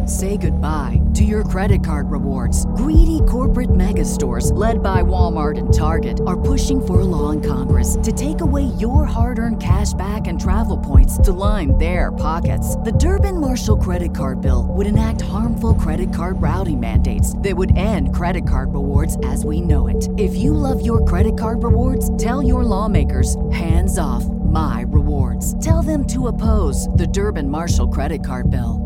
Say goodbye to your credit card rewards. Greedy corporate mega stores, led by Walmart and Target, are pushing for a law in Congress to take away your hard-earned cash back and travel points to line their pockets. The Durbin-Marshall credit card bill would enact harmful credit card routing mandates that would end credit card rewards as we know it. If you love your credit card rewards, tell your lawmakers, hands off my rewards. Tell them to oppose the Durbin-Marshall credit card bill.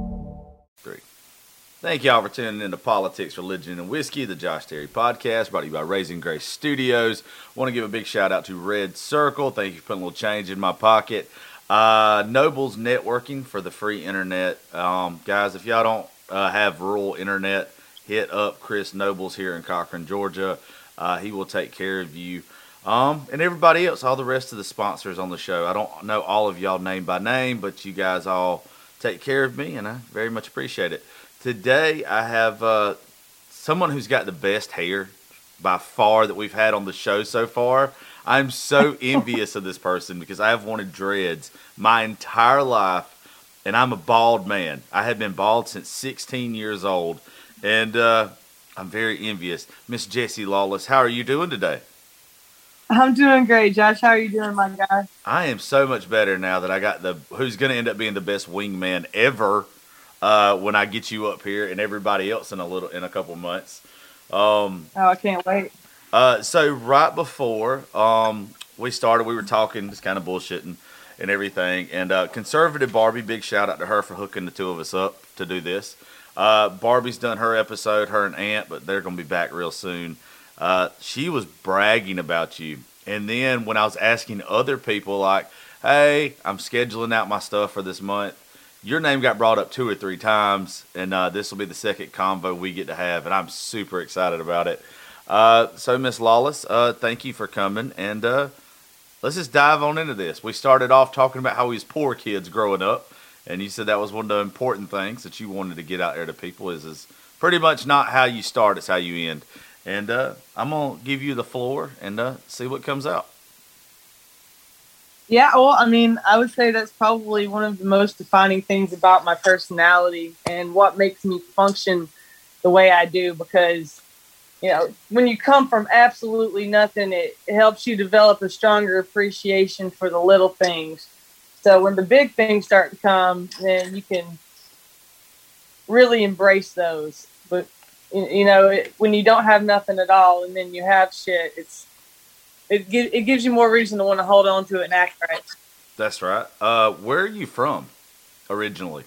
Thank y'all for tuning in to Politics, Religion, and Whiskey, the Josh Terry podcast, brought to you by Raising Grace Studios. Want to give a big shout out to Red Circle. Thank you for putting a little change in my pocket. Nobles Networking for the free internet. Guys, if y'all don't have rural internet, hit up Chris Nobles here in Cochran, Georgia. He will take care of you. And everybody else, all the rest of the sponsors on the show. I don't know all of y'all name by name, but you guys all take care of me, and I very much appreciate it. Today, I have someone who's got the best hair by far that we've had on the show so far. I'm so envious of this person because I have wanted dreads my entire life, and I'm a bald man. I have been bald since 16 years old, and I'm very envious. Miss Jessie Lawless, how are you doing today? I'm doing great, Josh. How are you doing, my guy? I am so much better now that I got who's going to end up being the best wingman ever. When I get you up here and everybody else in a couple months. I can't wait. So right before we started, we were talking, just kind of bullshitting and everything. And Conservative Barbie, big shout out to her for hooking the two of us up to do this. Barbie's done her episode, her and Ant, but they're going to be back real soon. She was bragging about you. And then when I was asking other people like, hey, I'm scheduling out my stuff for this month, your name got brought up 2 or 3 times, and this will be the second convo we get to have, and I'm super excited about it. So, Miss Lawless, thank you for coming, and let's just dive on into this. We started off talking about how we was poor kids growing up, and you said that was one of the important things that you wanted to get out there to people is pretty much not how you start, it's how you end. And I'm going to give you the floor and see what comes out. Yeah, well, I mean, I would say that's probably one of the most defining things about my personality and what makes me function the way I do, because, you know, when you come from absolutely nothing, it helps you develop a stronger appreciation for the little things. So when the big things start to come, then you can really embrace those. But, you know, when you don't have nothing at all and then you have shit, it gives you more reason to want to hold on to it and act right. That's right. Where are you from originally?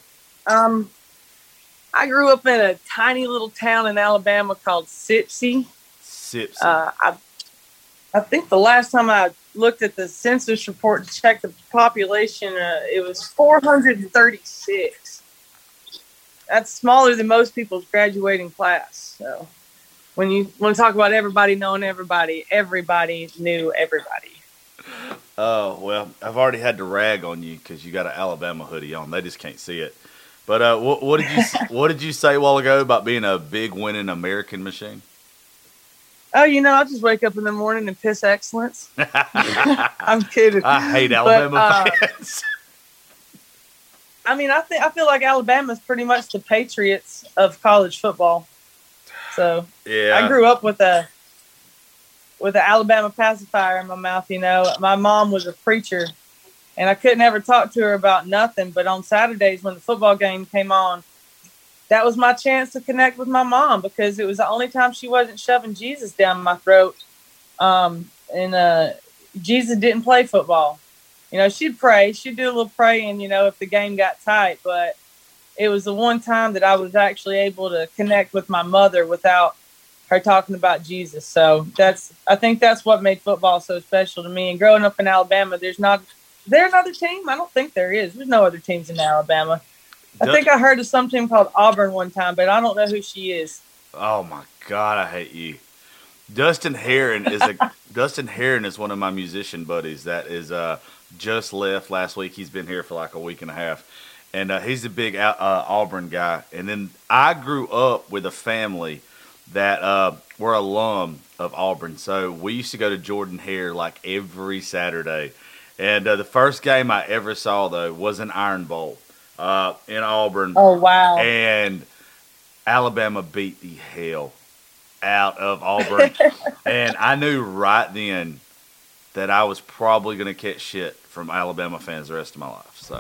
I grew up in a tiny little town in Alabama called Sipsey. I think the last time I looked at the census report to check the population, it was 436. That's smaller than most people's graduating class. So when you want to talk about everybody knowing everybody, everybody knew everybody. Oh, well, I've already had to rag on you because you got an Alabama hoodie on. They just can't see it. But what did you say a while ago about being a big winning American machine? Oh, you know, I just wake up in the morning and piss excellence. I'm kidding. I hate Alabama fans. I mean, I feel like Alabama's pretty much the Patriots of college football. So yeah, I grew up with an Alabama pacifier in my mouth. You know, my mom was a preacher, and I couldn't ever talk to her about nothing. But on Saturdays when the football game came on, that was my chance to connect with my mom because it was the only time she wasn't shoving Jesus down my throat. Jesus didn't play football. You know, she'd pray. She'd do a little praying, you know, if the game got tight. But it was the one time that I was actually able to connect with my mother without her talking about Jesus. So I think that's what made football so special to me. And growing up in Alabama, is there another team? I don't think there is. There's no other teams in Alabama. I think I heard of some team called Auburn one time, but I don't know who she is. Oh my God, I hate you. Dustin Heron is one of my musician buddies that is just left last week. He's been here for like a week and a half. And he's a big Auburn guy. And then I grew up with a family that were alum of Auburn. So we used to go to Jordan Hare like every Saturday. And the first game I ever saw, though, was an Iron Bowl. in Auburn. Oh, wow. And Alabama beat the hell out of Auburn. And I knew right then that I was probably going to catch shit from Alabama fans the rest of my life. So,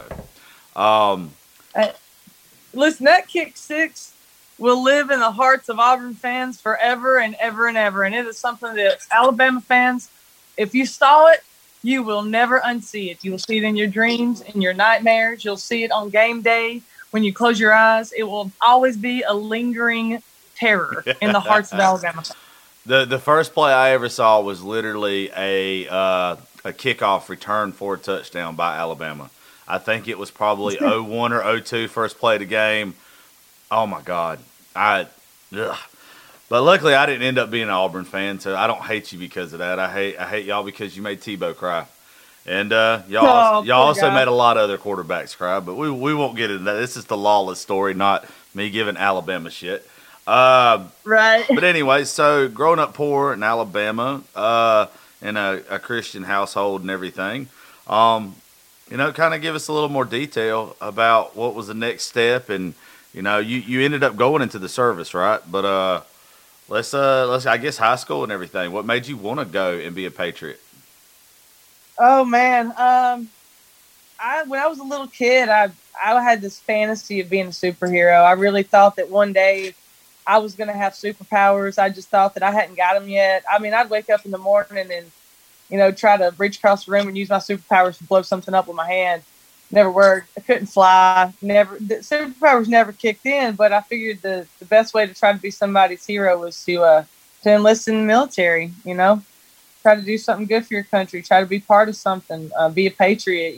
listen, that kick six will live in the hearts of Auburn fans forever and ever and ever. And it is something that Alabama fans, if you saw it, you will never unsee it. You will see it in your dreams, in your nightmares. You'll see it on game day. When you close your eyes, it will always be a lingering terror in the hearts of Alabama fans. The first play I ever saw was literally a kickoff return for a touchdown by Alabama. I think it was probably 0-1 or 0-2 first play of the game. Oh, my God. But luckily, I didn't end up being an Auburn fan, so I don't hate you because of that. I hate y'all because you made Tebow cry. And y'all also made a lot of other quarterbacks cry, but we won't get into that. This is the lawless story, not me giving Alabama shit. Right. But anyway, so growing up poor in Alabama, in a Christian household and everything, kind of give us a little more detail about what was the next step. And, you ended up going into the service, right? But let's I guess high school and everything. What made you want to go and be a Patriot? Oh man. When I was a little kid, I had this fantasy of being a superhero. I really thought that one day I was going to have superpowers. I just thought that I hadn't got them yet. I mean, I'd wake up in the morning and, try to reach across the room and use my superpowers to blow something up with my hand. Never worked. I couldn't fly. The superpowers never kicked in, but I figured the best way to try to be somebody's hero was to enlist in the military, Try to do something good for your country. Try to be part of something. Be a patriot,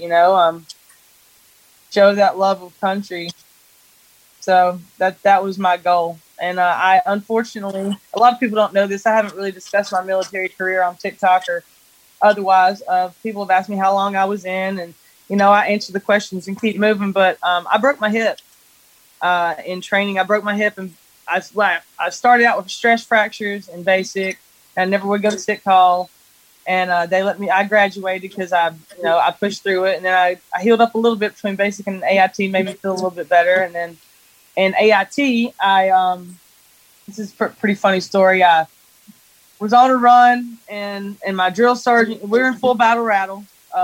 show that love of country. So that was my goal. And I, unfortunately, a lot of people don't know this. I haven't really discussed my military career on TikTok or otherwise. People have asked me how long I was in, and, I answer the questions and keep moving. But I broke my hip in training. I broke my hip, and I started out with stress fractures in basic. I never would go to sick call. And they let me. I graduated because I pushed through it, and then I healed up a little bit between basic and AIT, made me feel a little bit better. And then in AIT, this is a pretty funny story. I was on a run, and my drill sergeant. We were in full battle rattle.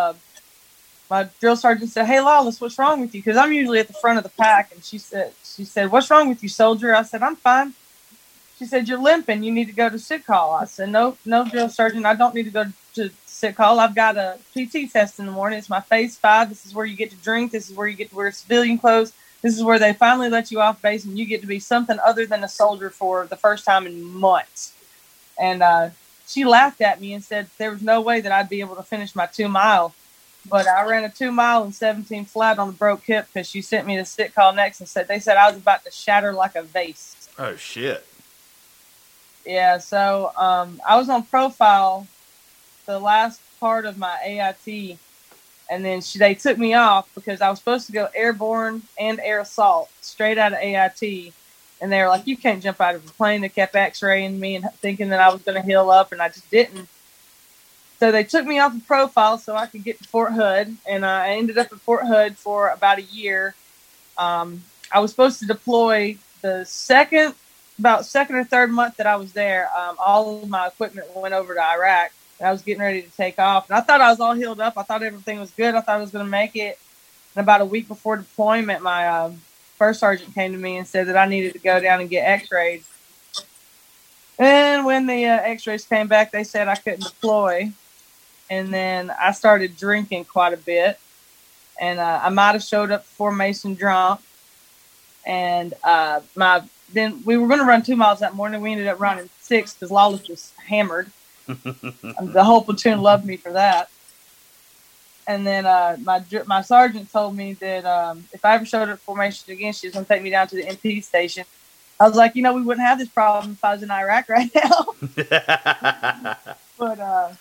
My drill sergeant said, "Hey, Lawless, what's wrong with you?" Because I'm usually at the front of the pack, and she said, "What's wrong with you, soldier?" I said, "I'm fine." She said, "You're limping. You need to go to sick call." I said, No, drill sergeant. I don't need to go to sick call. I've got a PT test in the morning. It's my phase 5. This is where you get to drink. This is where you get to wear civilian clothes. This is where they finally let you off base and you get to be something other than a soldier for the first time in months. And she laughed at me and said there was no way that I'd be able to finish my 2 mile. But I ran a 2 mile and 17 flat on the broke hip because she sent me to sick call next and they said I was about to shatter like a vase. Oh, shit. Yeah, so I was on profile the last part of my AIT, and then they took me off because I was supposed to go airborne and air assault straight out of AIT, and they were like, "You can't jump out of a plane." They kept x-raying me and thinking that I was going to heal up, and I just didn't. So they took me off the profile so I could get to Fort Hood, and I ended up at Fort Hood for about a year. I was supposed to deploy about second or third month that I was there. All of my equipment went over to Iraq, and I was getting ready to take off. And I thought I was all healed up. I thought everything was good. I thought I was going to make it. And about a week before deployment, my first sergeant came to me and said that I needed to go down and get x-rays. And when the x-rays came back, they said I couldn't deploy. And then I started drinking quite a bit. And I might have showed up for formation drunk. And then we were going to run 2 miles that morning. We ended up running 6 because Lawless was hammered. The whole platoon loved me for that. And then my sergeant told me that if I ever showed up formation again, she was going to take me down to the MP station. I was like, we wouldn't have this problem if I was in Iraq right now. But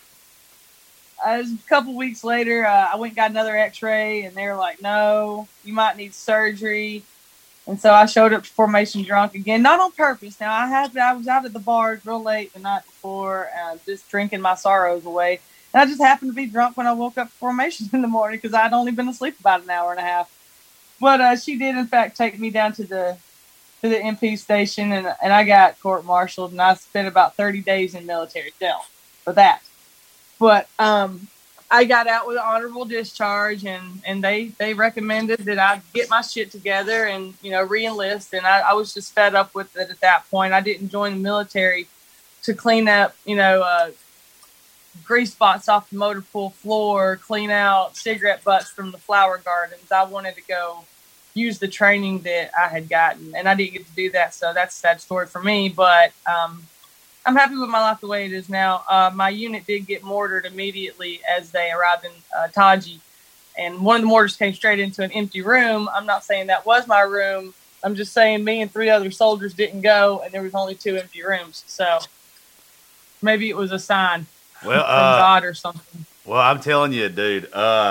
a couple weeks later, I went and got another x-ray, and they were like, "No, you might need surgery." And so I showed up to formation drunk again, not on purpose. Now, I was out at the bars real late the night before, just drinking my sorrows away. And I just happened to be drunk when I woke up for formation in the morning because I'd only been asleep about an hour and a half. But she did, in fact, take me down to the MP station, and I got court-martialed, and I spent about 30 days in military jail for that. But I got out with an honorable discharge, and they recommended that I get my shit together and, re-enlist. And I was just fed up with it at that point. I didn't join the military to clean up, grease spots off the motor pool floor, clean out cigarette butts from the flower gardens. I wanted to go use the training that I had gotten, and I didn't get to do that. So that's a sad story for me, but I'm happy with my life the way it is now. My unit did get mortared immediately as they arrived in Taji, and one of the mortars came straight into an empty room. I'm not saying that was my room. I'm just saying me and 3 other soldiers didn't go, and there was only 2 empty rooms. So maybe it was a sign from God or something. Well, I'm telling you, dude,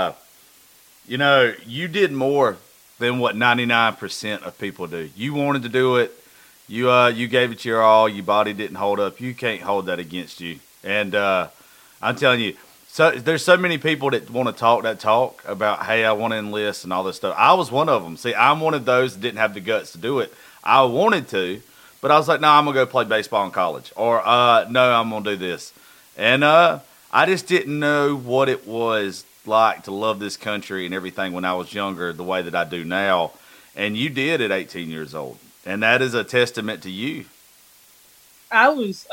you did more than what 99% of people do. You wanted to do it. You gave it your all. Your body didn't hold up. You can't hold that against you. And I'm telling you, so there's so many people that want to talk that talk about, hey, I want to enlist and all this stuff. I was one of them. See, I'm one of those that didn't have the guts to do it. I wanted to, but I was like, no, I'm going to go play baseball in college. Or, no, I'm going to do this. And I just didn't know what it was like to love this country and everything when I was younger the way that I do now. And you did at 18 years old. And that is a testament to you. I was,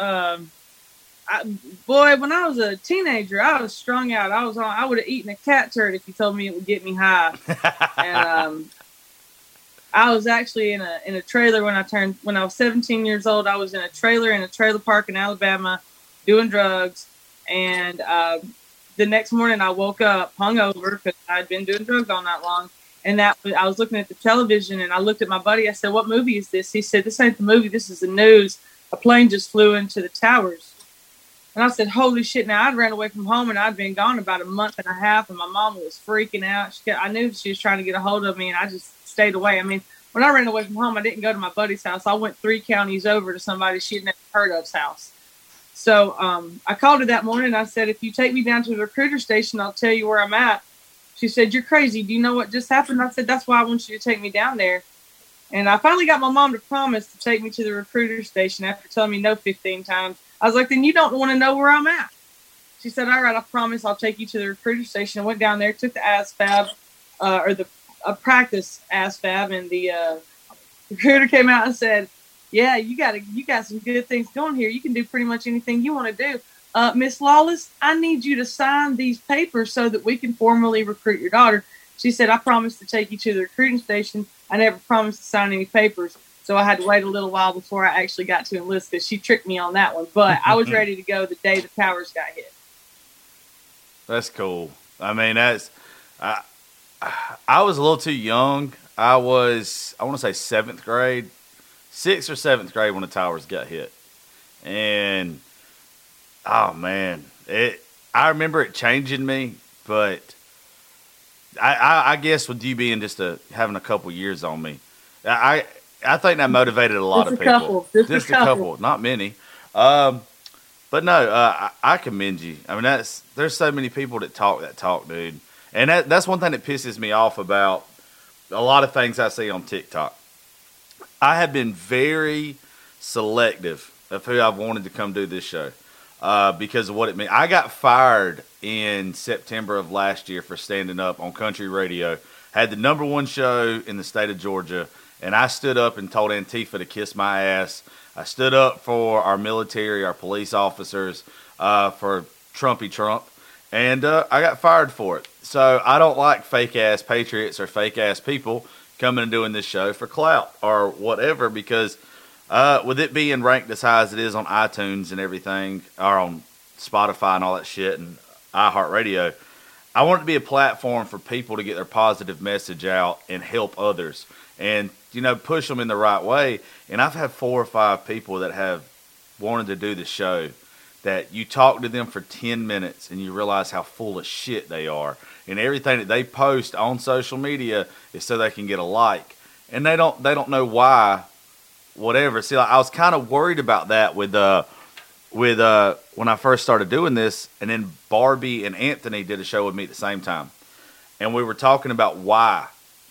when I was a teenager, I was strung out. I would have eaten a cat turd if you told me it would get me high. And I was actually in a trailer when I was 17 years old. I was in a trailer park in Alabama doing drugs. And the next morning I woke up hungover because I'd been doing drugs all night long. And I was looking at the television, and I looked at my buddy. I said, "What movie is this?" He said, "This ain't the movie. This is the news. A plane just flew into the towers." And I said, "Holy shit!" Now I'd ran away from home, and I'd been gone about a month and a half, and my mom was freaking out. I knew she was trying to get a hold of me, and I just stayed away. I mean, when I ran away from home, I didn't go to my buddy's house. I went 3 counties over to somebody she'd never heard of's house. So I called her that morning, and I said, "If you take me down to the recruiter station, I'll tell you where I'm at." She said, "You're crazy. Do you know what just happened?" I said, "That's why I want you to take me down there." And I finally got my mom to promise to take me to the recruiter station after telling me no 15 times. I was like, "Then you don't want to know where I'm at." She said, "All right, I promise I'll take you to the recruiter station." I went down there, took the ASVAB, or practice ASVAB, and the recruiter came out and said, "Yeah, you got some good things going here. You can do pretty much anything you want to do. Miss Lawless, I need you to sign these papers so that we can formally recruit your daughter." She said, "I promised to take you to the recruiting station. I never promised to sign any papers." So I had to wait a little while before I actually got to enlist because she tricked me on that one. But I was ready to go the day the towers got hit. That's cool. I mean, I was a little too young. I want to say 7th grade, 6th or 7th grade when the towers got hit. And oh man, I remember it changing me, but I guess with you being having a couple years on me, I think that motivated a lot of people. Just a couple, not many. But no, I commend you. I mean, there's so many people that talk, dude, and that's one thing that pisses me off about a lot of things I see on TikTok. I have been very selective of who I've wanted to come do this show. Because of what it means. I got fired in September of last year for standing up on country radio. Had the #1 show in the state of Georgia, and I stood up and told Antifa to kiss my ass. I stood up for our military, our police officers, for Trumpy Trump, and I got fired for it. So I don't like fake-ass patriots or fake-ass people coming and doing this show for clout or whatever, because with it being ranked as high as it is on iTunes and everything, or on Spotify and all that shit, and iHeartRadio, I want it to be a platform for people to get their positive message out and help others and, push them in the right way. And I've had 4 or 5 people that have wanted to do the show that you talk to them for 10 minutes and you realize how full of shit they are. And everything that they post on social media is so they can get a like. And they don't know why. Whatever. See, I was kind of worried about that with when I first started doing this, and then Barbie and Anthony did a show with me at the same time, and we were talking about why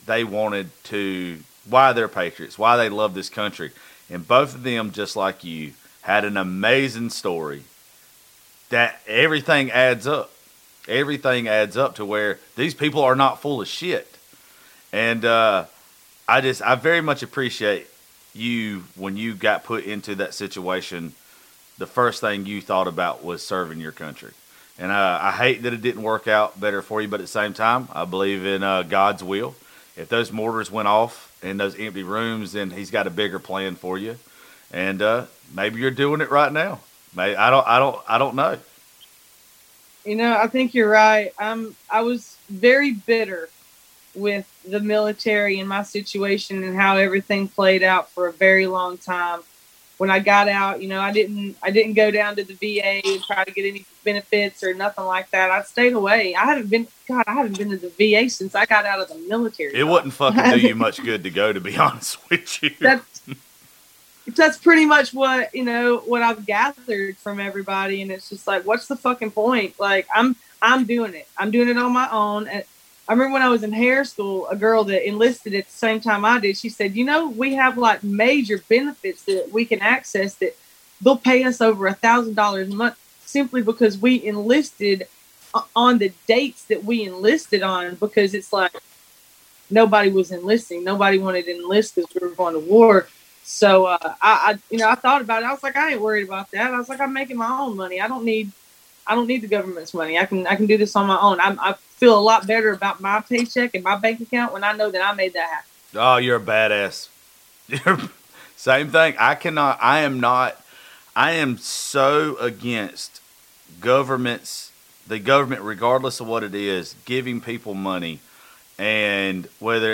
they wanted to, why they're patriots, why they love this country. And both of them, just like you, had an amazing story that everything adds up. Everything adds up to where these people are not full of shit. And I very much appreciate you when you got put into that situation. The first thing you thought about was serving your country. And I hate that it didn't work out better for you, but at the same time, I believe in God's will. If those mortars went off in those empty rooms, then He's got a bigger plan for you. And maybe you're doing it right now. Maybe, I don't know. You know, I think you're right. I was very bitter with the military and my situation and how everything played out for a very long time. When I got out, you know, I didn't go down to the VA and try to get any benefits or nothing like that. I stayed away. I haven't been to the VA since I got out of the military. It wouldn't fucking do you much good to go, to be honest with you. That's pretty much what, you know, what I've gathered from everybody. And it's just like, what's the fucking point? Like, I'm doing it. I'm doing it on my own. And I remember when I was in hair school, a girl that enlisted at the same time I did, she said, you know, we have like major benefits that we can access that they'll pay us over $1,000 a month simply because we enlisted on the dates that we enlisted on, because it's like nobody was enlisting. Nobody wanted to enlist because we were going to war. So I thought about it. I was like, I ain't worried about that. I was like, I'm making my own money. I don't need the government's money. I can do this on my own. I feel a lot better about my paycheck and my bank account when I know that I made that happen. Oh, you're a badass. Same thing. I am so against the government, regardless of what it is, giving people money. And whether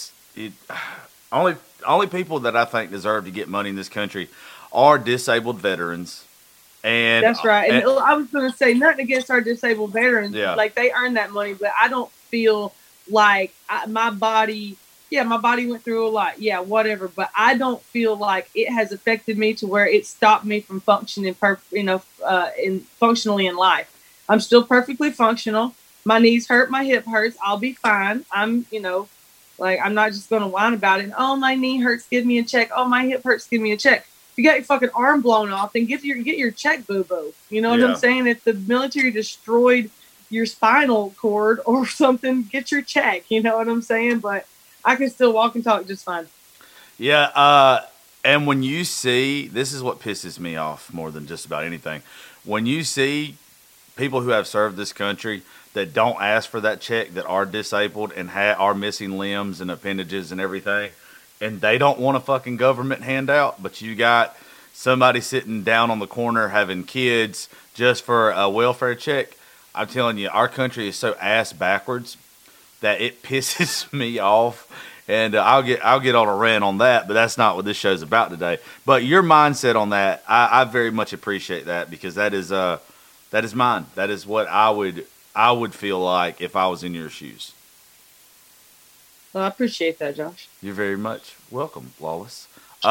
only people that I think deserve to get money in this country are disabled veterans. And that's right. And I was going to say, nothing against our disabled veterans. Yeah. Like, they earn that money, but I don't feel like my body went through a lot. Yeah, whatever. But I don't feel like it has affected me to where it stopped me from functioning, functionally in life. I'm still perfectly functional. My knees hurt. My hip hurts. I'll be fine. I'm not just going to whine about it. Oh, my knee hurts. Give me a check. Oh, my hip hurts. Give me a check. If you got your fucking arm blown off, then get your check, boo-boo. You know what I'm saying? If the military destroyed your spinal cord or something, get your check. You know what I'm saying? But I can still walk and talk just fine. Yeah, and when you see, this is what pisses me off more than just about anything. When you see people who have served this country that don't ask for that check, that are disabled and are missing limbs and appendages and everything, and they don't want a fucking government handout, but you got somebody sitting down on the corner having kids just for a welfare check. I'm telling you, our country is so ass backwards that it pisses me off. And I'll get on a rant on that, but that's not what this show's about today. But your mindset on that, I very much appreciate that, because that is mine. That is what I would feel like if I was in your shoes. Well, I appreciate that, Josh. You're very much welcome, Lawless.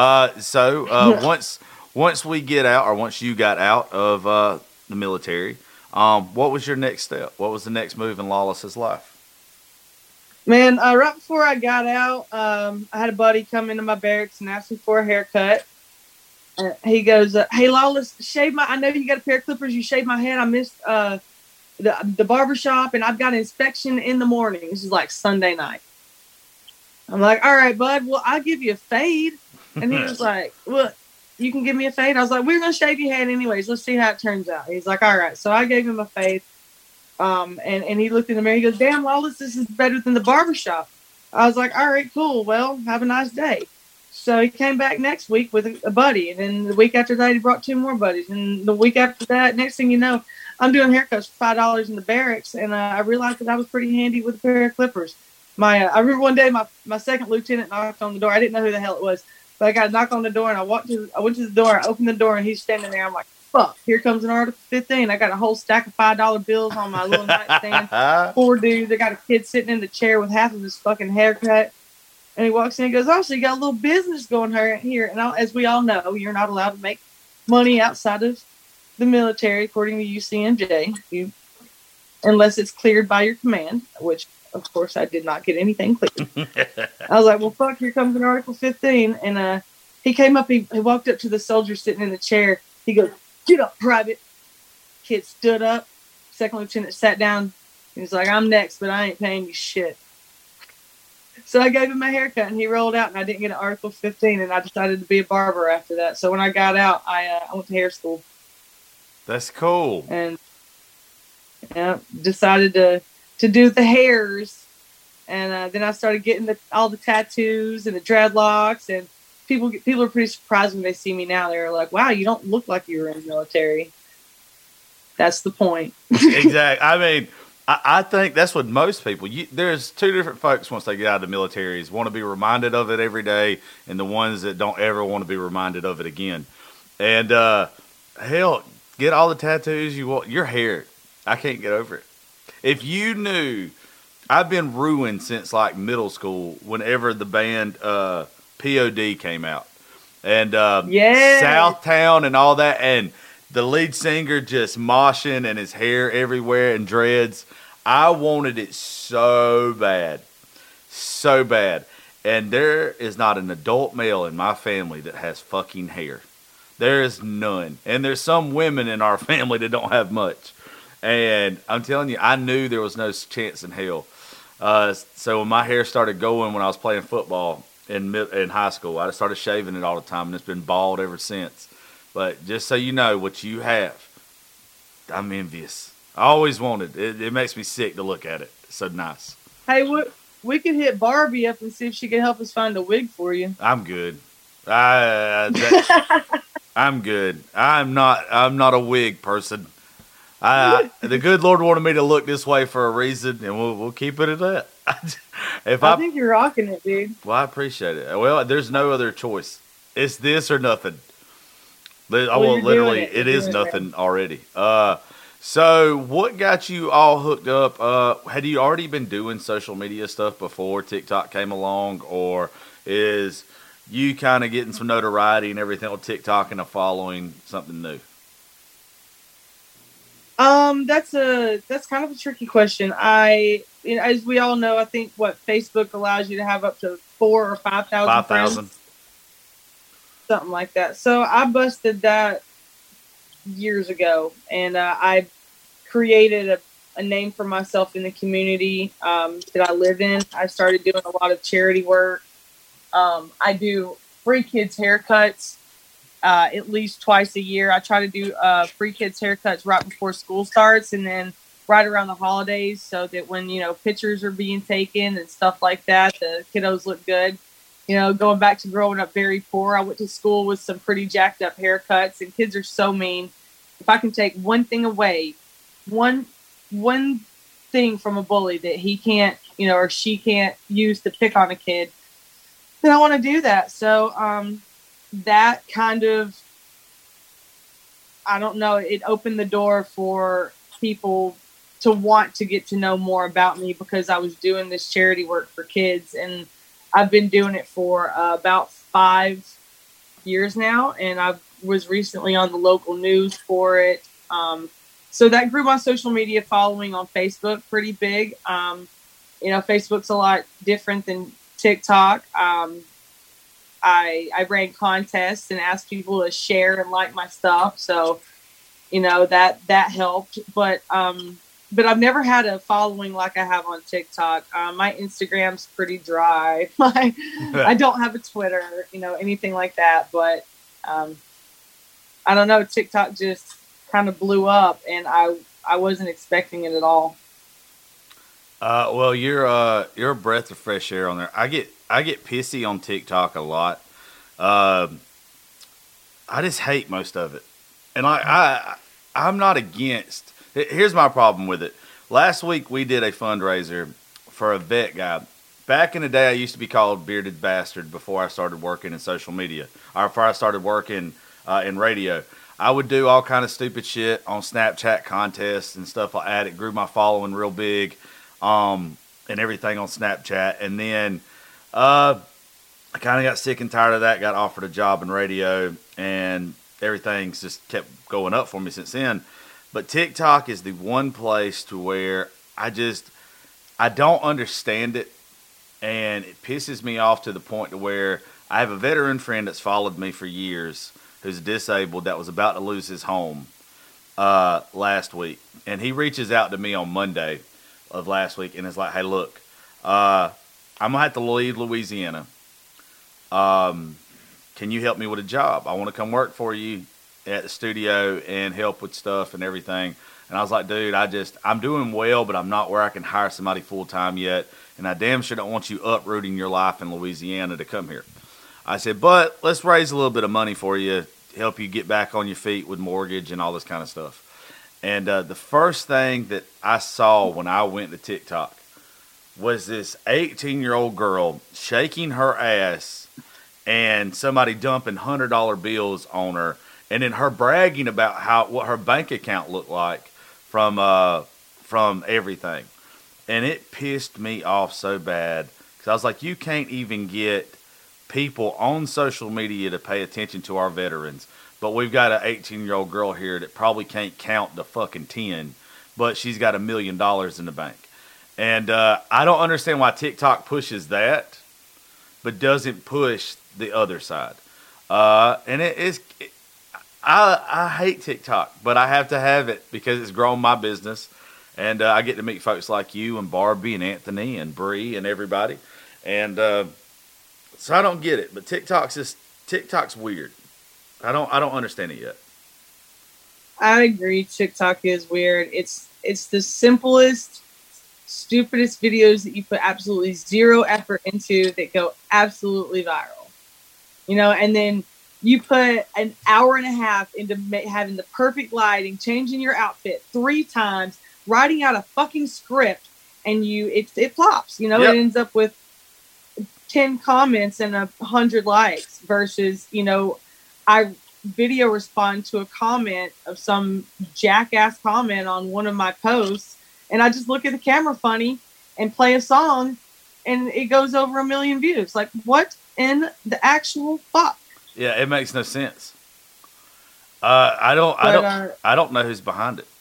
Once we get out, or once you got out of the military, what was your next step? What was the next move in Lawless's life? Man, right before I got out, I had a buddy come into my barracks and ask me for a haircut. He goes, "Hey, Lawless, I know you got a pair of clippers. You shaved my head. I missed the barbershop, and I've got an inspection in the morning." This is like Sunday night. I'm like, "All right, bud. Well, I'll give you a fade." And he was like, "Well, you can give me a fade?" I was like, "We're going to shave your head anyways. Let's see how it turns out." He's like, "All right." So I gave him a fade. And he looked in the mirror. He goes, "Damn, Lawless, this is better than the barbershop." I was like, "All right, cool. Well, have a nice day." So he came back next week with a buddy. And then the week after that, he brought 2 more buddies. And the week after that, next thing you know, I'm doing haircuts for $5 in the barracks. And I realized that I was pretty handy with a pair of clippers. I remember one day my second lieutenant knocked on the door. I didn't know who the hell it was. But I got a knock on the door, and I went to the door. I opened the door, and he's standing there. I'm like, fuck, here comes an Article 15. I got a whole stack of $5 bills on my little nightstand. 4 dudes. I got a kid sitting in the chair with half of his fucking haircut. And he walks in and goes, "Oh, so you got a little business going here." And as we all know, you're not allowed to make money outside of the military, according to UCMJ, unless it's cleared by your command, which of course, I did not get anything cleared. I was like, well, fuck, here comes an Article 15. And he came up, he walked up to the soldier sitting in the chair. He goes, get up, Private. Kid stood up. Second lieutenant sat down. He was like, I'm next, but I ain't paying you shit. So I gave him my haircut, and he rolled out, and I didn't get an Article 15, and I decided to be a barber after that. So when I got out, I went to hair school. That's cool. And decided to do the hairs. And then I started getting all the tattoos and the dreadlocks, and people are pretty surprised when they see me now. They're like, wow, you don't look like you were in the military. That's the point. Exactly. I mean, I think that's what most people, there's two different folks once they get out of the military, want to be reminded of it every day, and the ones that don't ever want to be reminded of it again. And hell, get all the tattoos you want. Your hair, I can't get over it. If you knew, I've been ruined since like middle school whenever the band POD came out. And Southtown and all that, and the lead singer just moshing and his hair everywhere and dreads. I wanted it so bad. So bad. And there is not an adult male in my family that has fucking hair. There is none. And there's some women in our family that don't have much. And I'm telling you, I knew there was no chance in hell. So when my hair started going when I was playing football in high school, I started shaving it all the time, and it's been bald ever since. But just so you know what you have, I'm envious. I always wanted it. It makes me sick to look at it. It's so nice. Hey, we could hit Barbie up and see if she can help us find a wig for you. I'm good. I'm good. I'm not a wig person. The good Lord wanted me to look this way for a reason, and we'll keep it at that. I think you're rocking it, dude. Well, I appreciate it. Well, there's no other choice. It's this or nothing. Literally, it is nothing already. So what got you all hooked up? Had you already been doing social media stuff before TikTok came along, or is you kind of getting some notoriety and everything on TikTok and a following something new? That's kind of a tricky question. As we all know, I think Facebook allows you to have up to 4,000 or 5,000 friends. Something like that. So I busted that years ago, and I created a name for myself in the community that I live in. I started doing a lot of charity work. I do free kids haircuts at least twice a year. I try to do free kids haircuts right before school starts, and then right around the holidays, so that when pictures are being taken and stuff like that, the kiddos look good. Going back to growing up very poor, I went to school with some pretty jacked up haircuts, and kids are so mean. If I can take one thing away, one thing from a bully that he can't, or she can't use to pick on a kid, then I want to do that. So that kind of, I don't know, it opened the door for people to want to get to know more about me, because I was doing this charity work for kids, and I've been doing it for about 5 years now, and I was recently on the local news for it. So that grew my social media following on Facebook pretty big. Facebook's a lot different than TikTok. I ran contests and asked people to share and like my stuff, so that helped. But I've never had a following like I have on TikTok. My Instagram's pretty dry. I don't have a Twitter, anything like that. But I don't know. TikTok just kind of blew up, and I wasn't expecting it at all. Well, you're a breath of fresh air on there. I get pissy on TikTok a lot. I just hate most of it, and I'm not against. Here's my problem with it. Last week we did a fundraiser for a vet guy. Back in the day, I used to be called Bearded Bastard before I started working in social media, or before I started working in radio. I would do all kind of stupid shit on Snapchat contests and stuff like that. It grew my following real big, and everything on Snapchat. And then I kind of got sick and tired of that, got offered a job in radio, and everything's just kept going up for me since then. But TikTok is the one place to where I don't understand it, and it pisses me off to the point to where I have a veteran friend that's followed me for years who's disabled that was about to lose his home last week. And he reaches out to me on Monday of last week and is like, hey, look, I'm going to have to leave Louisiana. Can you help me with a job? I want to come work for you at the studio and help with stuff and everything. And I was like, dude, I'm doing well, but I'm not where I can hire somebody full time yet. And I damn sure don't want you uprooting your life in Louisiana to come here. I said, but let's raise a little bit of money for you, help you get back on your feet with mortgage and all this kind of stuff. And the first thing that I saw when I went to TikTok was this 18-year-old girl shaking her ass and somebody dumping $100 bills on her, and then her bragging about what her bank account looked like from everything. And it pissed me off so bad because I was like, you can't even get people on social media to pay attention to our veterans. But we've got an 18-year-old girl here that probably can't count to fucking 10, but she's got $1 million in the bank. And I don't understand why TikTok pushes that, but doesn't push the other side. And I hate TikTok, but I have to have it because it's grown my business. And I get to meet folks like you and Barbie and Anthony and Bree and everybody. And so I don't get it. But TikTok's weird. I don't understand it yet. I agree. TikTok is weird. It's the simplest, stupidest videos that you put absolutely zero effort into that go absolutely viral. You know, and then you put an hour and a half into having the perfect lighting, changing your outfit 3 times, writing out a fucking script, and it flops. You know, Yep. It ends up with 10 comments and 100 likes versus, you know, I video respond to a comment of some jackass comment on one of my posts, and I just look at the camera funny and play a song, and it goes over 1 million views. Like, what in the actual fuck? Yeah, it makes no sense. I don't know who's behind it.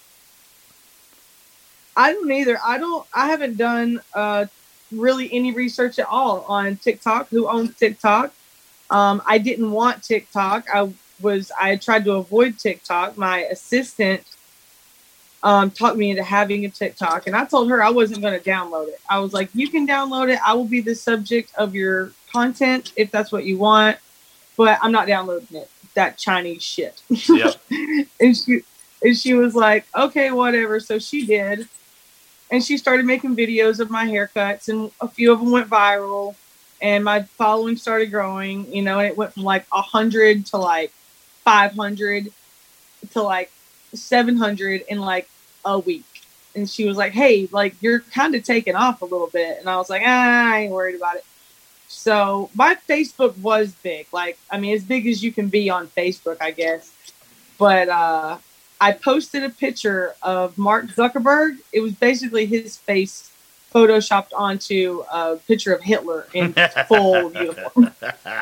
I don't either. I haven't done really any research at all on TikTok. Who owns TikTok? I didn't want TikTok. I tried to avoid TikTok. My assistant talked me into having a TikTok, and I told her I wasn't going to download it. I was like, you can download it. I will be the subject of your content if that's what you want, but I'm not downloading it. That Chinese shit. Yep. and she was like, okay, whatever. So she did. And she started making videos of my haircuts, and a few of them went viral, and my following started growing, you know, and it went from like 100 to like 500 to like 700 in like a week. And she was like, hey, like, you're kind of taking off a little bit. And I was like, I ain't worried about it. So my Facebook was big. Like, I mean, as big as you can be on Facebook, I guess. But I posted a picture of Mark Zuckerberg. It was basically his face photoshopped onto a picture of Hitler in full uniform.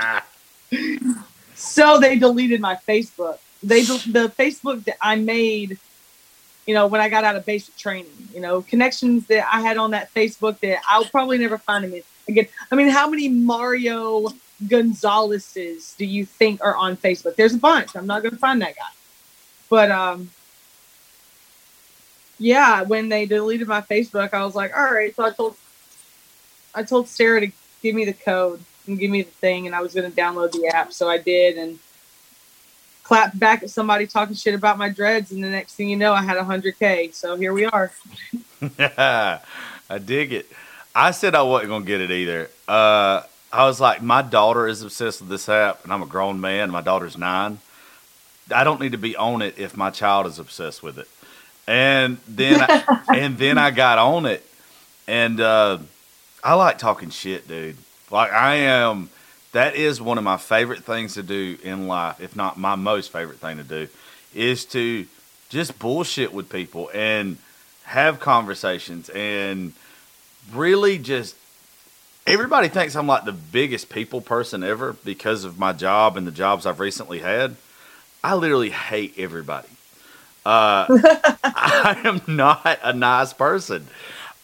So they deleted my Facebook. The Facebook that I made, you know, when I got out of basic training, you know, connections that I had on that Facebook that I'll probably never find them again. I mean, how many Mario Gonzalez's do you think are on Facebook? There's a bunch. I'm not going to find that guy. But, yeah, when they deleted my Facebook, I was like, all right. So I told Sarah to give me the code and give me the thing, and I was going to download the app. So I did, and clapped back at somebody talking shit about my dreads, and the next thing you know, I had 100K. So here we are. I dig it. I said I wasn't going to get it either. I was like, my daughter is obsessed with this app, and I'm a grown man. My daughter's 9. I don't need to be on it if my child is obsessed with it. And then I got on it, and I like talking shit, dude. Like, that is one of my favorite things to do in life, if not my most favorite thing to do, is to just bullshit with people and have conversations and really just, everybody thinks I'm like the biggest people person ever because of my job and the jobs I've recently had. I literally hate everybody. I am not a nice person.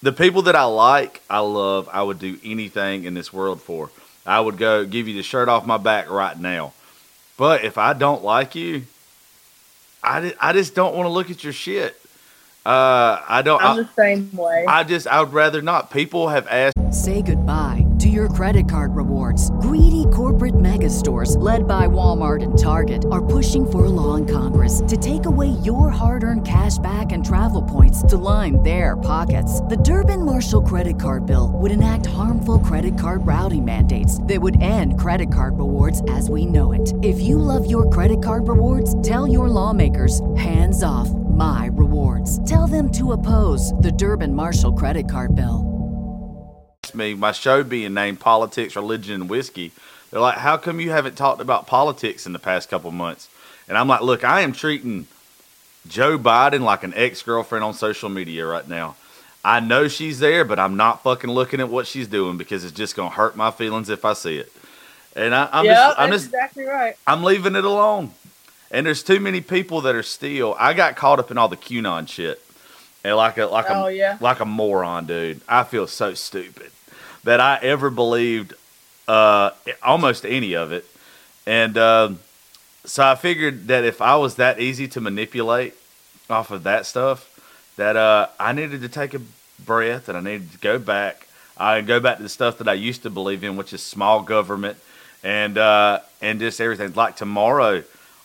the people that I like, I love, I would do anything in this world for. I would go give you the shirt off my back right now. But if I don't like you, I just don't want to look at your shit. I don't. I'm the same way. I would rather not. People have asked. Say goodbye to your credit card rewards. Greedy corporate mega stores, led by Walmart and Target, are pushing for a law in Congress to take away your hard-earned cash back and travel points to line their pockets. The Durbin-Marshall credit card bill would enact harmful credit card routing mandates that would end credit card rewards as we know it. If you love your credit card rewards, tell your lawmakers, hands off my rewards. Tell them to oppose the Durbin-Marshall credit card bill. Me, my show being named Politics, Religion, and Whiskey, they're like, how come you haven't talked about politics in the past couple months? And I'm like, look, I am treating Joe Biden like an ex-girlfriend on social media right now. I know she's there, but I'm not fucking looking at what she's doing because it's just going to hurt my feelings if I see it. And I'm just exactly right. I'm leaving it alone. And there's too many people that are still, I got caught up in all the QAnon shit. And like a moron, dude. I feel so stupid that I ever believed almost any of it. And so I figured that if I was that easy to manipulate off of that stuff, that I needed to take a breath and I needed to go back. I go back to the stuff that I used to believe in, which is small government and just everything. Like tomorrow,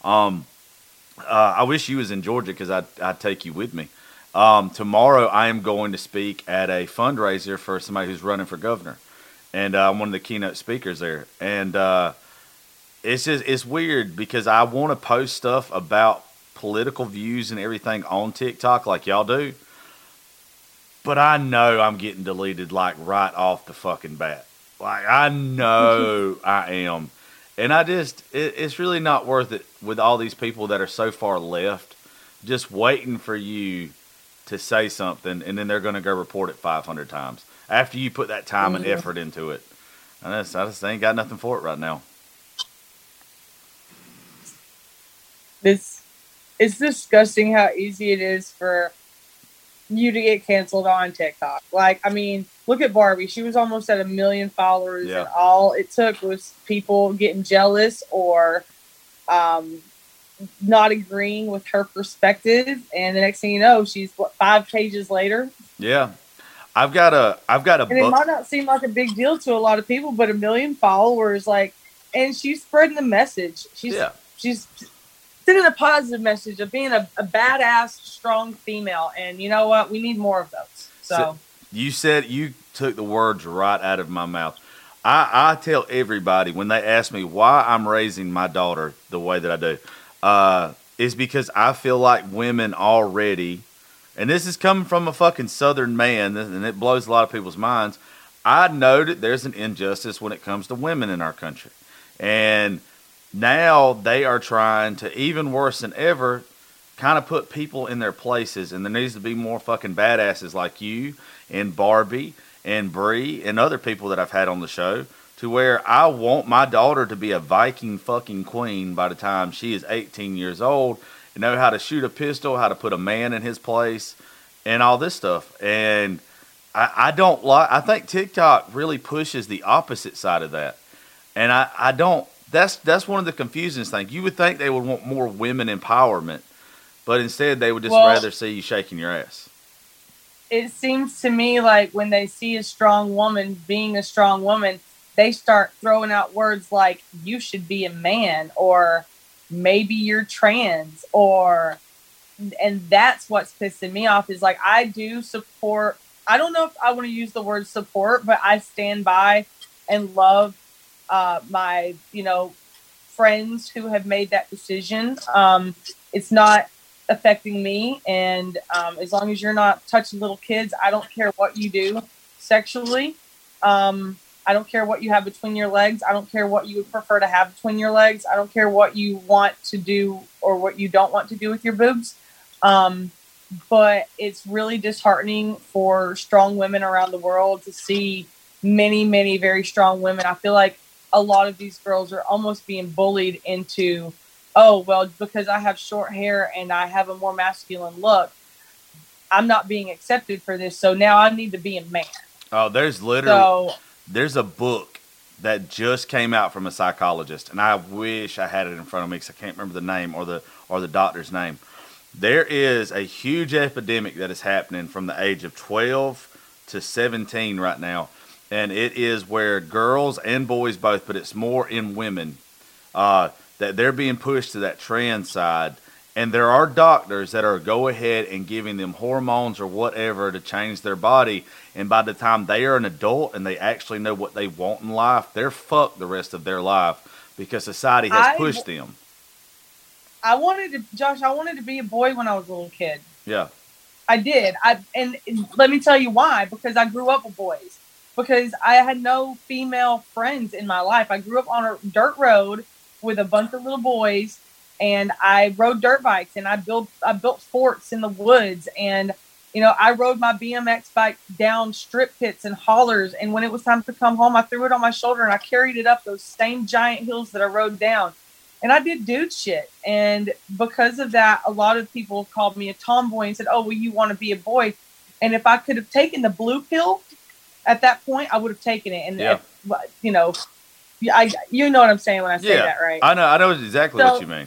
I wish you was in Georgia because I'd take you with me. Tomorrow I am going to speak at a fundraiser for somebody who's running for governor, and I'm one of the keynote speakers there. And it's weird because I want to post stuff about political views and everything on TikTok like y'all do, but I know I'm getting deleted like right off the fucking bat. Like I know I am, and it's really not worth it with all these people that are so far left, just waiting for you to say something, and then they're going to go report it 500 times after you put that time and effort into it. I just ain't got nothing for it right now. It's disgusting how easy it is for you to get canceled on TikTok. Like, I mean, look at Barbie. She was almost at 1 million followers, and all it took was people getting jealous or not agreeing with her perspective, and the next thing you know, she's 5 pages later. Yeah, I've got a. And it might not seem like a big deal to a lot of people, but 1 million followers, like, and she's spreading the message. She's sending a positive message of being a badass, strong female, and you know what? We need more of those. So you took the words right out of my mouth. I tell everybody when they ask me why I'm raising my daughter the way that I do. Is because I feel like women already, and this is coming from a fucking Southern man, and it blows a lot of people's minds. I know that there's an injustice when it comes to women in our country. And now they are trying to, even worse than ever, kind of put people in their places. And there needs to be more fucking badasses like you and Barbie and Bree and other people that I've had on the show, to where I want my daughter to be a Viking fucking queen by the time she is 18 years old and know how to shoot a pistol, how to put a man in his place, and all this stuff. And I think TikTok really pushes the opposite side of that. And I don't, that's one of the confusing things. You would think they would want more women empowerment, but instead they would just rather see you shaking your ass. It seems to me like when they see a strong woman being a strong woman, they start throwing out words like, you should be a man, or maybe you're trans, and that's what's pissing me off is like, I do support, I don't know if I want to use the word support, but I stand by and love my, friends who have made that decision. It's not affecting me. And as long as you're not touching little kids, I don't care what you do sexually. I don't care what you have between your legs. I don't care what you would prefer to have between your legs. I don't care what you want to do or what you don't want to do with your boobs. But it's really disheartening for strong women around the world to see many, many very strong women. I feel like a lot of these girls are almost being bullied into, oh, well, because I have short hair and I have a more masculine look, I'm not being accepted for this, so now I need to be a man. Oh, there's a book that just came out from a psychologist, and I wish I had it in front of me because I can't remember the name or the doctor's name. There is a huge epidemic that is happening from the age of 12 to 17 right now, and it is where girls and boys both, but it's more in women, that they're being pushed to that trans side. And there are doctors that are go ahead and giving them hormones or whatever to change their body. And by the time they are an adult and they actually know what they want in life, they're fucked the rest of their life because society has pushed them. Josh, I wanted to be a boy when I was a little kid. Yeah. I did. And let me tell you why. Because I grew up with boys. Because I had no female friends in my life. I grew up on a dirt road with a bunch of little boys. And I rode dirt bikes, and I built forts in the woods, and I rode my BMX bike down strip pits and hollers. And when it was time to come home, I threw it on my shoulder and I carried it up those same giant hills that I rode down. And I did dude shit. And because of that, a lot of people called me a tomboy and said, "Oh, well, you want to be a boy?" And if I could have taken the blue pill at that point, I would have taken it. And you know what I'm saying when I say that, right? I know exactly what you mean.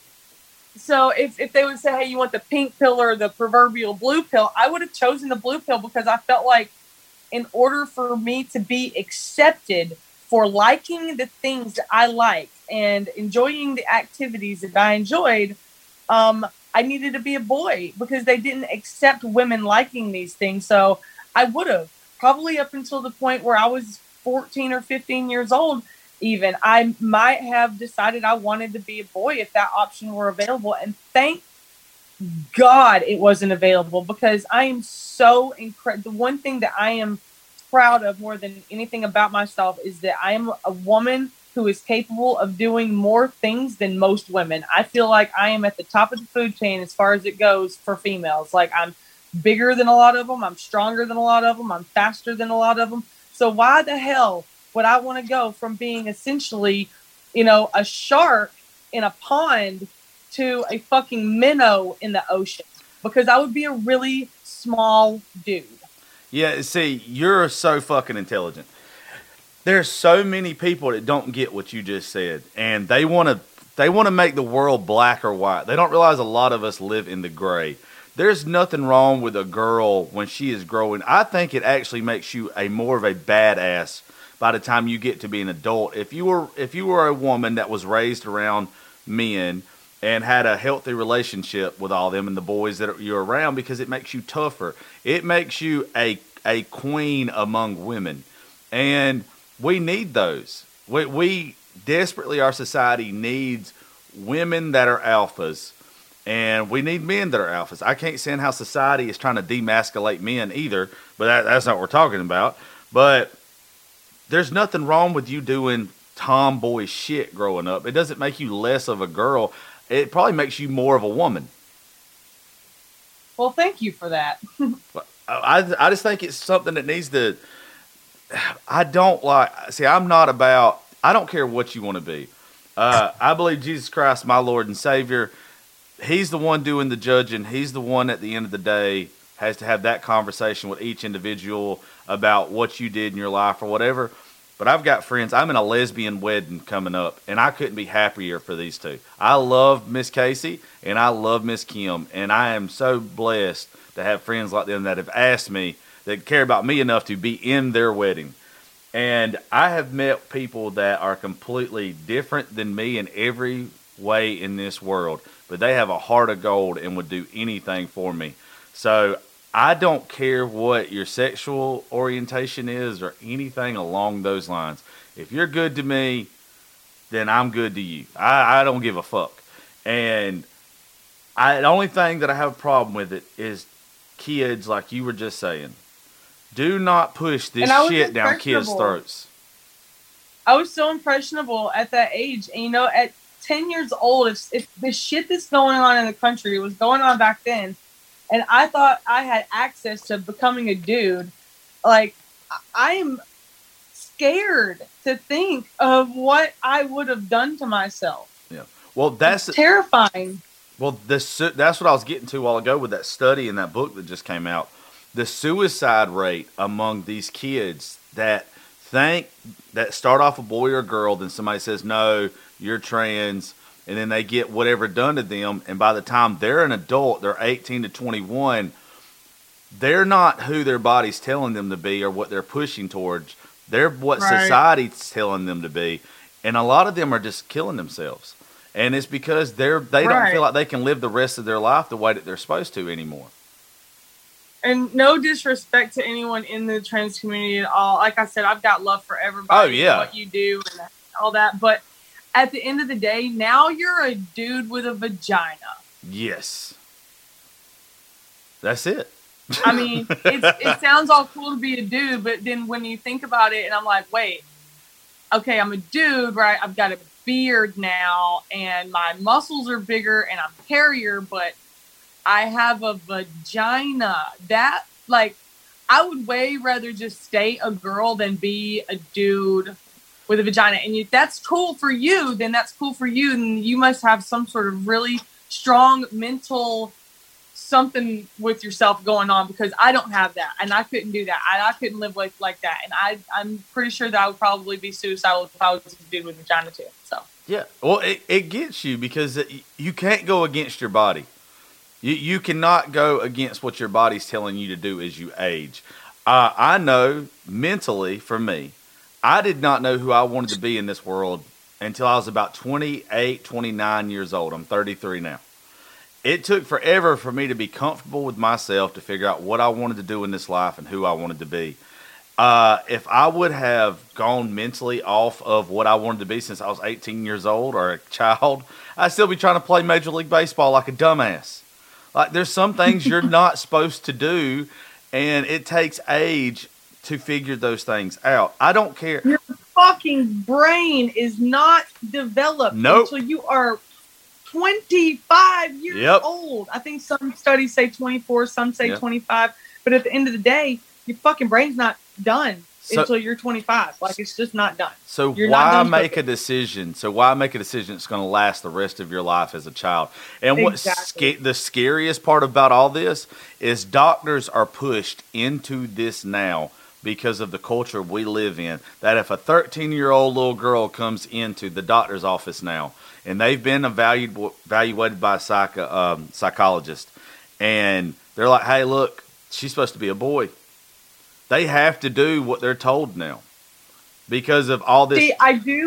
So if they would say, "Hey, you want the pink pill or the proverbial blue pill?" I would have chosen the blue pill because I felt like in order for me to be accepted for liking the things that I liked and enjoying the activities that I enjoyed, I needed to be a boy because they didn't accept women liking these things. So I would have probably up until the point where I was 14 or 15 years old. Even I might have decided I wanted to be a boy if that option were available. And thank God it wasn't available because I am so incredible. The one thing that I am proud of more than anything about myself is that I am a woman who is capable of doing more things than most women. I feel like I am at the top of the food chain as far as it goes for females. Like I'm bigger than a lot of them. I'm stronger than a lot of them. I'm faster than a lot of them. So why the hell would I want to go from being essentially, a shark in a pond to a fucking minnow in the ocean? Because I would be a really small dude. Yeah, see, you're so fucking intelligent. There's so many people that don't get what you just said, and they want to make the world black or white. They don't realize a lot of us live in the gray. There's nothing wrong with a girl when she is growing. I think it actually makes you more of a badass by the time you get to be an adult. If you were a woman that was raised around men and had a healthy relationship with all them and the boys that you're around, because it makes you tougher. It makes you a queen among women. And we need those. We desperately, our society needs women that are alphas, and we need men that are alphas. I can't stand how society is trying to demasculate men either, but that's not what we're talking about. But there's nothing wrong with you doing tomboy shit growing up. It doesn't make you less of a girl. It probably makes you more of a woman. Well, thank you for that. I just think it's something that needs to... I don't care what you want to be. I believe Jesus Christ, my Lord and Savior. He's the one doing the judging. He's the one at the end of the day has to have that conversation with each individual about what you did in your life or whatever. But I've got friends. I'm in a lesbian wedding coming up, and I couldn't be happier for these two. I love Miss Casey, and I love Miss Kim, and I am so blessed to have friends like them that have asked me, that care about me enough to be in their wedding. And I have met people that are completely different than me in every way in this world, but they have a heart of gold and would do anything for me. So I don't care what your sexual orientation is or anything along those lines. If you're good to me, then I'm good to you. I don't give a fuck. And the only thing that I have a problem with it is kids, like you were just saying. Do not push this shit down kids' throats. I was so impressionable at that age. And, at 10 years old, if the shit that's going on in the country was going on back then, and I thought I had access to becoming a dude, like, I'm scared to think of what I would have done to myself. Yeah. Well, that's terrifying. Well, that's what I was getting to a while ago with that study and that book that just came out. The suicide rate among these kids that start off a boy or girl, then somebody says, no, you're trans, and then they get whatever done to them, and by the time they're an adult, they're 18 to 21, they're not who their body's telling them to be or what they're pushing towards. They're what society's telling them to be. And a lot of them are just killing themselves. And it's because they don't feel like they can live the rest of their life the way that they're supposed to anymore. And no disrespect to anyone in the trans community at all. Like I said, I've got love for everybody. Oh, yeah. What you do and all that. But at the end of the day, now you're a dude with a vagina. Yes. That's it. I mean, it sounds all cool to be a dude, but then when you think about it, and I'm like, wait, okay, I'm a dude, right? I've got a beard now, and my muscles are bigger, and I'm hairier, but I have a vagina. That, like, I would way rather just stay a girl than be a dude with a vagina. And if that's cool for you, then that's cool for you, and you must have some sort of really strong mental something with yourself going on, because I don't have that, and I couldn't do that. I couldn't live like that, and I'm pretty sure that I would probably be suicidal if I was a dude with a vagina too. So yeah, well, it gets you because you can't go against your body. You cannot go against what your body's telling you to do as you age. I know mentally, for me, I did not know who I wanted to be in this world until I was about 28, 29 years old. I'm 33 now. It took forever for me to be comfortable with myself to figure out what I wanted to do in this life and who I wanted to be. If I would have gone mentally off of what I wanted to be since I was 18 years old or a child, I'd still be trying to play Major League Baseball like a dumbass. Like, there's some things you're not supposed to do, and it takes age to figure those things out. I don't care. Your fucking brain is not developed until you are 25 years old. I think some studies say 24, some say 25. But at the end of the day, your fucking brain's not done until you're 25. Like, it's just not done. So why make a decision? So why make a decision that's going to last the rest of your life as a child? And the scariest part about all this is doctors are pushed into this now because of the culture we live in, that if a 13-year-old little girl comes into the doctor's office now, and they've been evaluated by a psychologist, and they're like, hey, look, she's supposed to be a boy. They have to do what they're told now because of all this. See,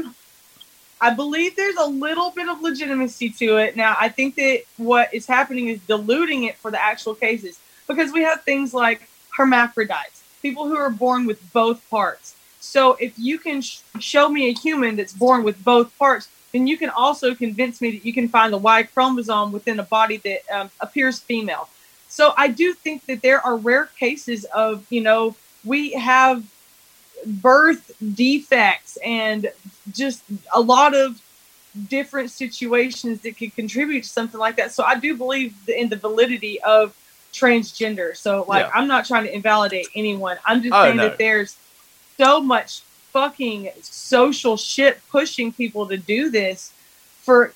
I believe there's a little bit of legitimacy to it. Now, I think that what is happening is diluting it for the actual cases, because we have things like hermaphrodites, people who are born with both parts. So if you can show me a human that's born with both parts, then you can also convince me that you can find the Y chromosome within a body that appears female. So I do think that there are rare cases of, we have birth defects and just a lot of different situations that could contribute to something like that. So I do believe in the validity of transgender. So, I'm not trying to invalidate anyone. I'm just saying that there's so much fucking social shit pushing people to do this for,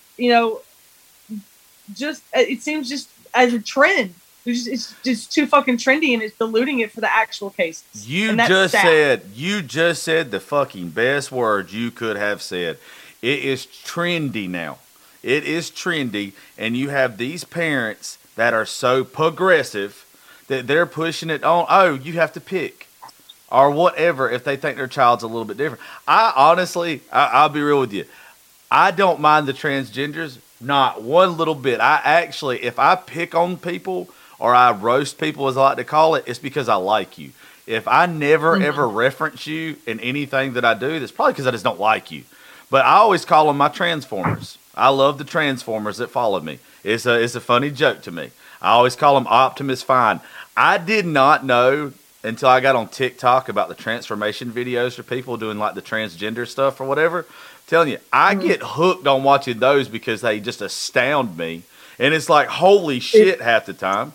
just, it seems just as a trend. It's just too fucking trendy, and it's diluting it for the actual cases. You just said the fucking best words you could have said. It is trendy now. It is trendy, and you have these parents that are so progressive that they're pushing it on. Oh, you have to pick or whatever if they think their child's a little bit different. I honestly, I'll be real with you. I don't mind the transgenders, not one little bit. I actually, if I pick on people or I roast people, as I like to call it, it's because I like you. If I never, ever reference you in anything that I do, that's probably because I just don't like you. But I always call them my Transformers. I love the Transformers that follow me. It's a funny joke to me. I always call them Optimus Prime. I did not know until I got on TikTok about the transformation videos for people doing like the transgender stuff or whatever. I'm telling you, I get hooked on watching those because they just astound me. And it's like, holy shit half the time.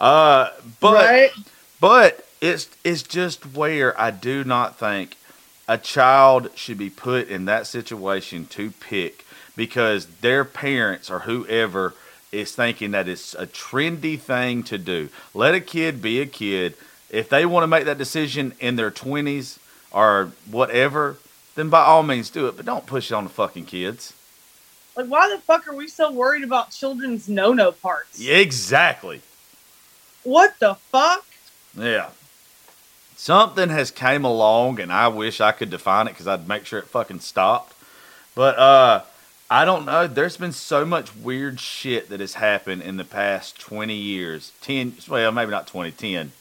But it's just where I do not think a child should be put in that situation to pick because their parents or whoever is thinking that it's a trendy thing to do. Let a kid be a kid. If they want to make that decision in their 20s or whatever, then by all means do it. But don't push it on the fucking kids. Like, why the fuck are we so worried about children's no-no parts? Yeah, exactly. What the fuck? Yeah. Something has came along, and I wish I could define it because I'd make sure it fucking stopped. But I don't know. There's been so much weird shit that has happened in the past 20 years. 10, well, maybe not 20,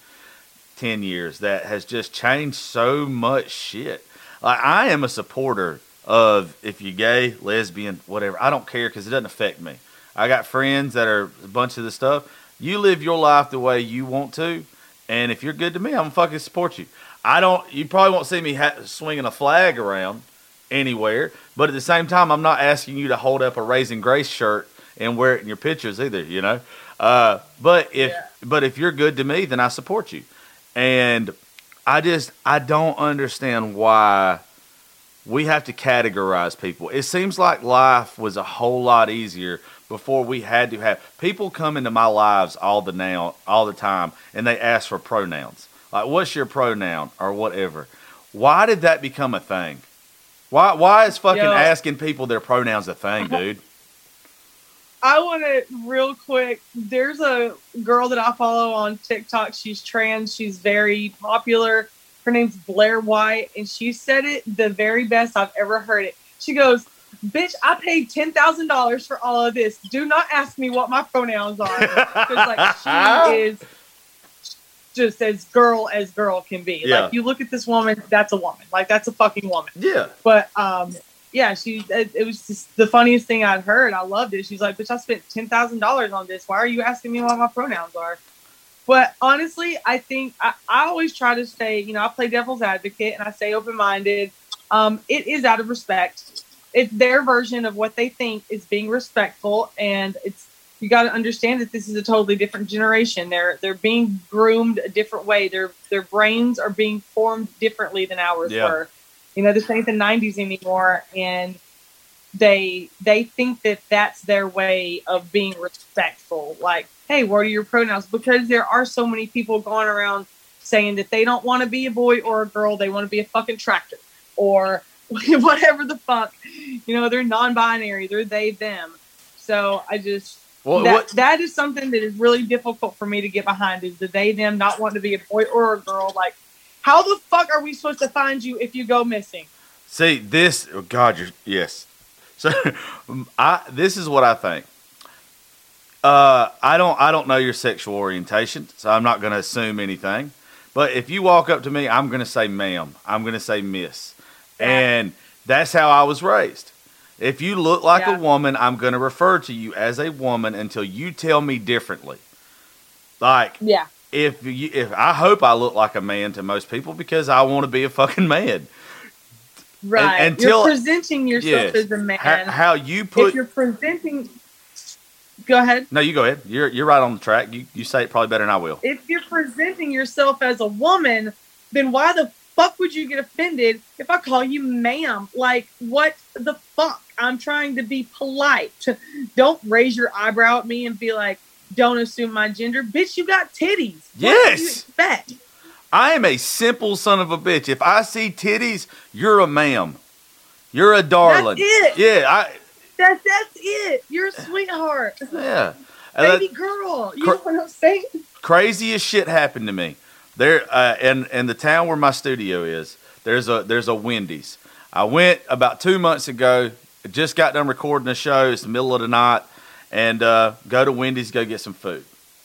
10 years that has just changed so much shit. Like, I am a supporter of if you're gay, lesbian, whatever. I don't care because it doesn't affect me. I got friends that are a bunch of this stuff. You live your life the way you want to, and if you're good to me, I'm gonna fucking support you. You probably won't see me swinging a flag around anywhere, but at the same time, I'm not asking you to hold up a Raising Grace shirt and wear it in your pictures either, you know. But if you're good to me, then I support you. And I don't understand why we have to categorize people. It seems like life was a whole lot easier before we had to have people come into my lives all the time, and they ask for pronouns. Like, what's your pronoun or whatever? Why did that become a thing? Why is fucking asking people their pronouns a thing, dude? I want to real quick. There's a girl that I follow on TikTok. She's trans. She's very popular. Her name's Blair White, and she said it the very best I've ever heard it. She goes, "Bitch, I paid $10,000 for all of this. Do not ask me what my pronouns are." Because like she is just as girl can be. Yeah. Like, you look at this woman, that's a woman. Like, that's a fucking woman. Yeah. But yeah, it was just the funniest thing I'd heard. I loved it. She's like, "Bitch, I spent $10,000 on this. Why are you asking me what my pronouns are?" But honestly, I think I always try to stay, I play devil's advocate and I stay open-minded. It is out of respect. It's their version of what they think is being respectful. And you got to understand that this is a totally different generation. They're being groomed a different way. Their brains are being formed differently than ours were. This ain't the 90s anymore. And they think that that's their way of being respectful. Like, hey, what are your pronouns? Because there are so many people going around saying that they don't want to be a boy or a girl. They want to be a fucking tractor or whatever the fuck. They're non-binary. They're they, them. So I just, that is something that is really difficult for me to get behind, is the they, them not wanting to be a boy or a girl. Like, how the fuck are we supposed to find you if you go missing? See, yes. So this is what I think. I don't know your sexual orientation, so I'm not going to assume anything. But if you walk up to me, I'm going to say ma'am. I'm going to say miss. And that's how I was raised. If you look like a woman, I'm going to refer to you as a woman until you tell me differently. Like, if I hope I look like a man to most people because I want to be a fucking man. Right. You're presenting yourself as a man. How you put... If you're presenting... Go ahead. No, you go ahead. You're right on the track. You say it probably better than I will. If you're presenting yourself as a woman, then why the fuck would you get offended if I call you ma'am? Like, what the fuck? I'm trying to be polite. Don't raise your eyebrow at me and be like, don't assume my gender. Bitch, you got titties. Yes. What do you expect? I am a simple son of a bitch. If I see titties, you're a ma'am. You're a darling. That's it. Yeah, That's it. You're a sweetheart. Yeah. Baby girl. You know what I'm saying? Craziest shit happened to me. There in the town where my studio is, there's a Wendy's. I went about 2 months ago, just got done recording a show. It's the middle of the night, and go to Wendy's, go get some food.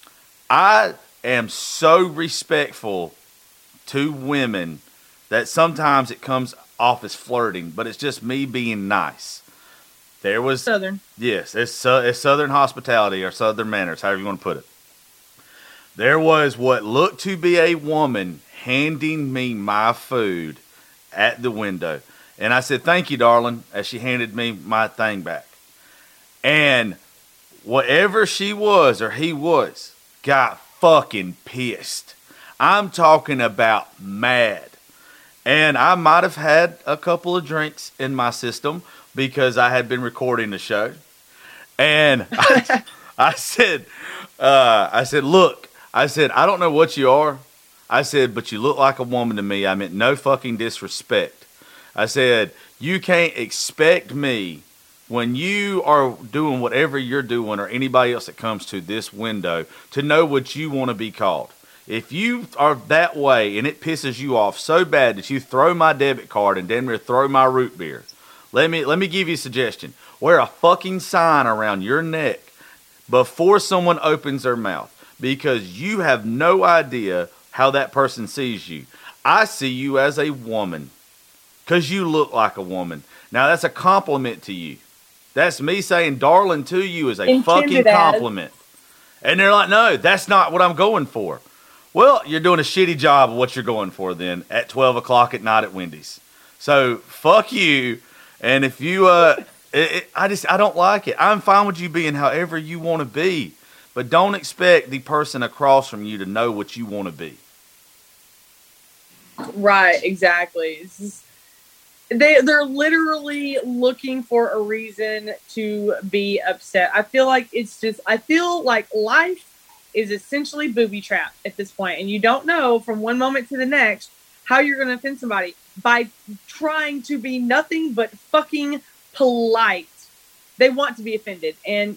I am so respectful to women that sometimes it comes off as flirting, but it's just me being nice. There was Southern. Yes, it's Southern hospitality or Southern manners, however you want to put it. There was what looked to be a woman handing me my food at the window. And I said, "Thank you, darling," as she handed me my thing back. And whatever she was or he was got fucking pissed. I'm talking about mad. And I might have had a couple of drinks in my system because I had been recording the show. And I said, look, I said, I don't know what you are. I said, but you look like a woman to me. I meant no fucking disrespect. I said, you can't expect me when you are doing whatever you're doing or anybody else that comes to this window to know what you want to be called. If you are that way and it pisses you off so bad that you throw my debit card and damn near throw my root beer, let me give you a suggestion. Wear a fucking sign around your neck before someone opens their mouth, because you have no idea how that person sees you. I see you as a woman because you look like a woman. Now, that's a compliment to you. That's me saying darling to you is a fucking compliment. And they're like, no, that's not what I'm going for. Well, you're doing a shitty job of what you're going for then at 12 o'clock at night at Wendy's. So, fuck you. And if you, I don't like it. I'm fine with you being however you want to be. But don't expect the person across from you to know what you want to be. Right, exactly. It's just, they're literally looking for a reason to be upset. I feel like life is essentially booby trapped at this point, and you don't know from one moment to the next how you're going to offend somebody by trying to be nothing but fucking polite. They want to be offended, and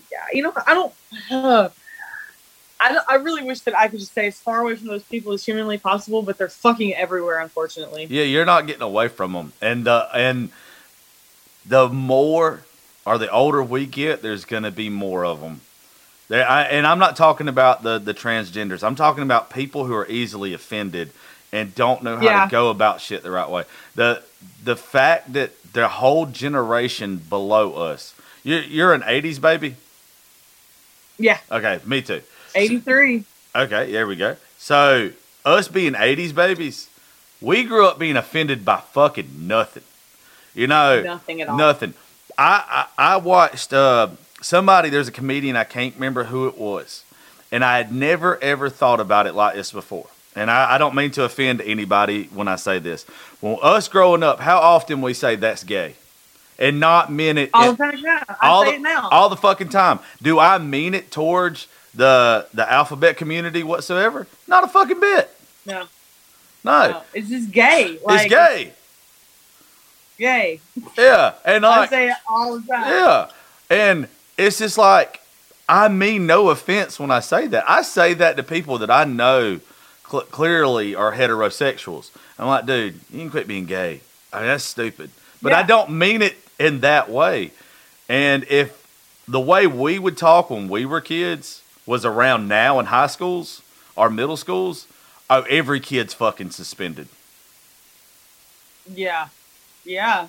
I really wish that I could just stay as far away from those people as humanly possible, but they're fucking everywhere, unfortunately. Yeah, you're not getting away from them. And the more or the older we get, there's going to be more of them. And I'm not talking about the transgenders. I'm talking about people who are easily offended and don't know how to go about shit the right way. The fact that the whole generation below us, you're an 80s baby? Yeah. Okay, me too. 83. Okay, there we go. So, us being 80s babies, we grew up being offended by fucking nothing. Nothing at all. Nothing. I watched somebody, there's a comedian, I can't remember who it was, and I had never ever thought about it like this before. And I don't mean to offend anybody when I say this. When us growing up, how often we say that's gay? And not mean it. All the time, yeah. I say it now. All the fucking time. Do I mean it towards the alphabet community whatsoever? Not a fucking bit. No. It's just gay. It's gay. Gay. Yeah. And I say it all the time. Yeah. And it's just like, I mean no offense when I say that. I say that to people that I know clearly are heterosexuals. I'm like, dude, you can quit being gay. I mean, that's stupid. But I don't mean it in that way. And if the way we would talk when we were kids was around now in high schools or middle schools, every kid's fucking suspended. Yeah. Yeah.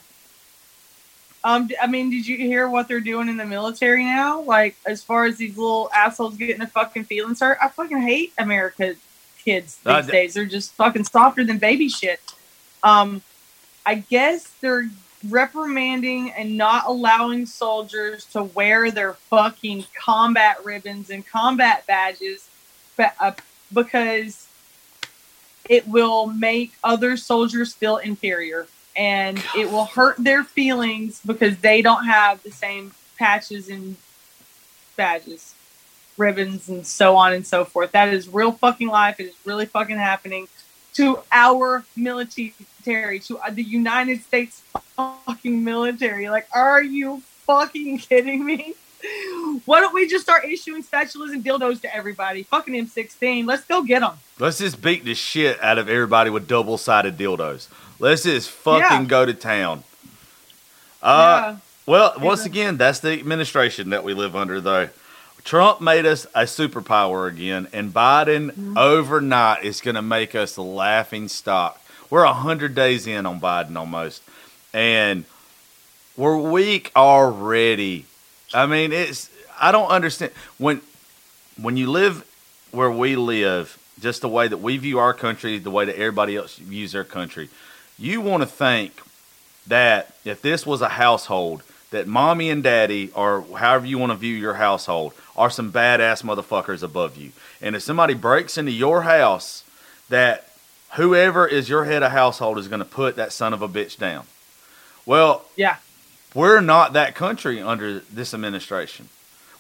I mean, did you hear what they're doing in the military now? Like, as far as these little assholes getting their fucking feelings hurt, I fucking hate America kids these days. They're just fucking softer than baby shit. I guess they're reprimanding and not allowing soldiers to wear their fucking combat ribbons and combat badges because it will make other soldiers feel inferior, and it will hurt their feelings because they don't have the same patches and badges, ribbons, and so on and so forth. That is real fucking life. It is really fucking happening to our military, to the United States fucking military. Like, are you fucking kidding me? Why don't we just start issuing spatulas and dildos to everybody? Fucking M16. Let's go get them. Let's just beat the shit out of everybody with double-sided dildos. Let's just fucking go to town. Well, once again, that's the administration that we live under, though. Trump made us a superpower again, and Biden overnight is going to make us a laughing stock. We're 100 days in on Biden almost, and we're weak already. I mean, I don't understand. When you live where we live, just the way that we view our country, the way that everybody else views their country, you want to think that if this was a household, that mommy and daddy, or however you want to view your household, are some badass motherfuckers above you. And if somebody breaks into your house, that whoever is your head of household is going to put that son of a bitch down. Well, we're not that country under this administration.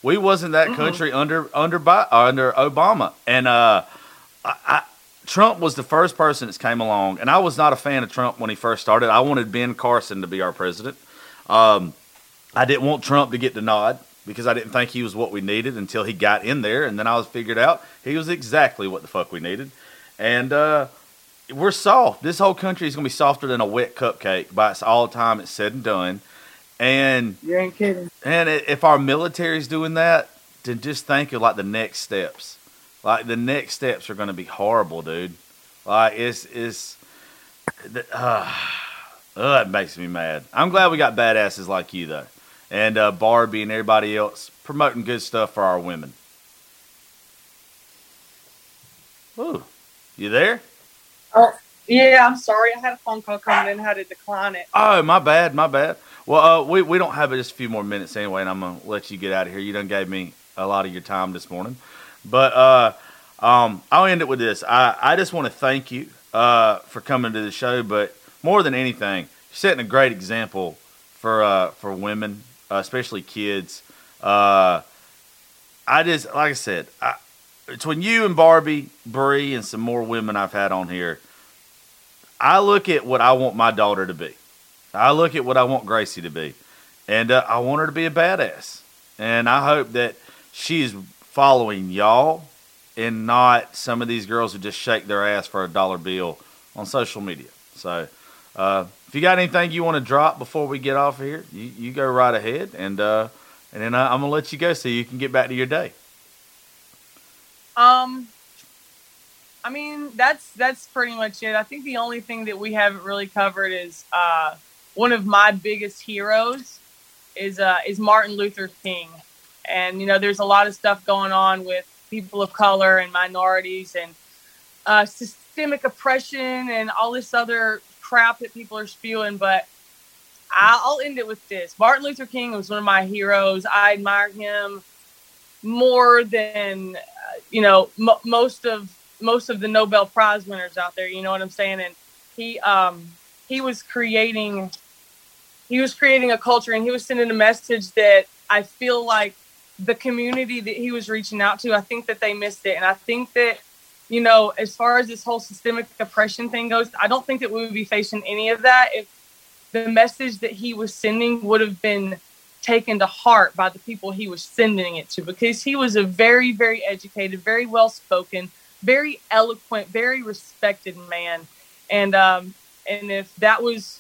We wasn't that country under Obama, and Trump was the first person that came along, and I was not a fan of Trump when he first started. I wanted Ben Carson to be our president. I didn't want Trump to get the nod because I didn't think he was what we needed until he got in there, and then I was figured out he was exactly what the fuck we needed. And we're soft. This whole country is going to be softer than a wet cupcake by all the time it's said and done. And you ain't kidding. And if our military's doing that, then just think of like the next steps. Like the next steps are going to be horrible, dude. Like it makes me mad. I'm glad we got badasses like you though, and Barbie and everybody else promoting good stuff for our women. Ooh, you there? Oh yeah, I'm sorry. I had a phone call coming in. I had to decline it. Oh, my bad. Well, we don't have just a few more minutes anyway, and I'm gonna let you get out of here. You done gave me a lot of your time this morning, but I'll end it with this. I just want to thank you for coming to the show, but more than anything, you're setting a great example for women, especially kids. Like I said, between you and Barbie, Bree, and some more women I've had on here, I look at what I want my daughter to be. I look at what I want Gracie to be, and I want her to be a badass. And I hope that she's following y'all and not some of these girls who just shake their ass for a dollar bill on social media. So if you got anything you want to drop before we get off of here, you go right ahead, and then I'm going to let you go so you can get back to your day. I mean, that's pretty much it. I think the only thing that we haven't really covered is one of my biggest heroes is Martin Luther King. And, there's a lot of stuff going on with people of color and minorities and systemic oppression and all this other crap that people are spewing. But I'll end it with this. Martin Luther King was one of my heroes. I admire him more than, most of the Nobel Prize winners out there. You know what I'm saying? And he was creating a culture, and he was sending a message that I feel like the community that he was reaching out to, I think that they missed it. And I think that, as far as this whole systemic oppression thing goes, I don't think that we would be facing any of that if the message that he was sending would have been taken to heart by the people he was sending it to, because he was a very, very educated, very well-spoken, very eloquent, very respected man. And if that was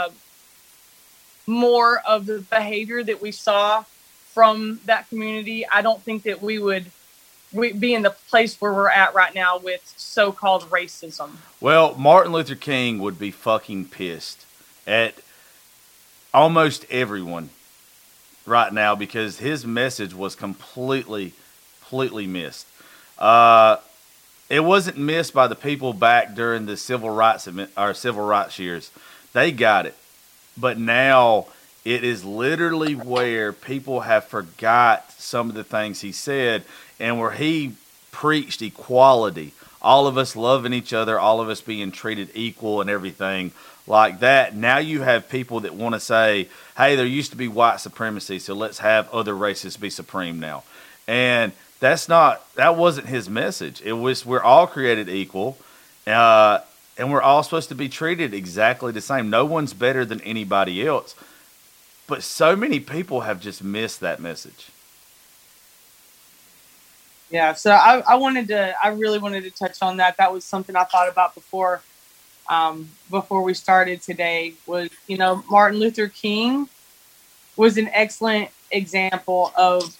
more of the behavior that we saw from that community, I don't think that we'd be in the place where we're at right now with so-called racism. Well, Martin Luther King would be fucking pissed at almost everyone right now because his message was completely missed. It wasn't missed by the people back during the civil rights years. They got it. But now it is literally where people have forgot some of the things he said, and where he preached equality, all of us loving each other, all of us being treated equal and everything like that. Now you have people that want to say, hey, there used to be white supremacy, so let's have other races be supreme now. And that wasn't his message. It was, we're all created equal, and we're all supposed to be treated exactly the same. No one's better than anybody else. But so many people have just missed that message. Yeah, so I really wanted to touch on that. That was something I thought about before we started today. Was, Martin Luther King was an excellent example of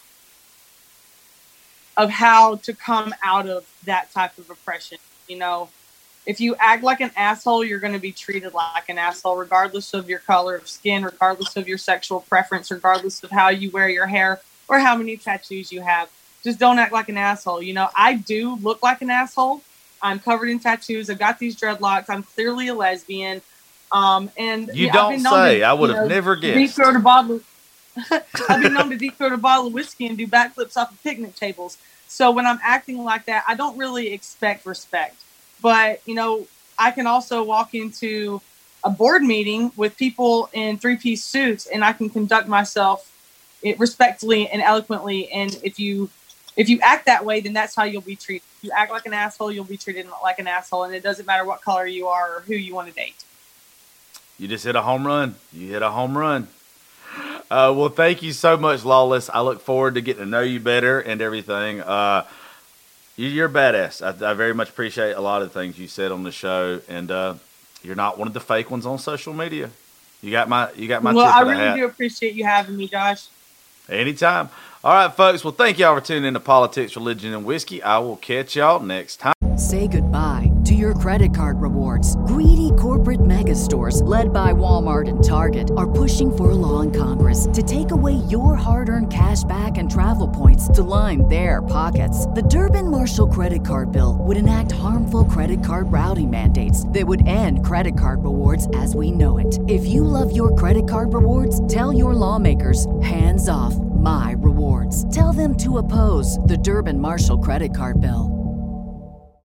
how to come out of that type of oppression. If you act like an asshole, you're going to be treated like an asshole, regardless of your color of skin, regardless of your sexual preference, regardless of how you wear your hair or how many tattoos you have. Just don't act like an asshole. I do look like an asshole. I'm covered in tattoos. I've got these dreadlocks. I'm clearly a lesbian. And you don't say. I would have never guessed. I've been known to deep throat a bottle of whiskey and do backflips off of picnic tables. So when I'm acting like that, I don't really expect respect. But, I can also walk into a board meeting with people in three-piece suits, and I can conduct myself respectfully and eloquently. And if you act that way, then that's how you'll be treated. If you act like an asshole, you'll be treated like an asshole. And it doesn't matter what color you are or who you want to date. You just hit a home run. You hit a home run. Well, thank you so much, Lawless. I look forward to getting to know you better and everything. You're badass. I very much appreciate a lot of the things you said on the show, and you're not one of the fake ones on social media. You got my well, I really do appreciate you having me, Josh. Anytime. All right, folks. Well, thank y'all for tuning in to Politics, Religion, and Whiskey. I will catch y'all next time. Say goodbye to your credit card rewards. Greedy corporate mega stores, led by Walmart and Target, are pushing for a law in Congress to take away your hard-earned cash back and travel points to line their pockets. The Durbin-Marshall credit card bill would enact harmful credit card routing mandates that would end credit card rewards as we know it. If you love your credit card rewards, tell your lawmakers, hands off my rewards. Tell them to oppose the Durbin-Marshall credit card bill.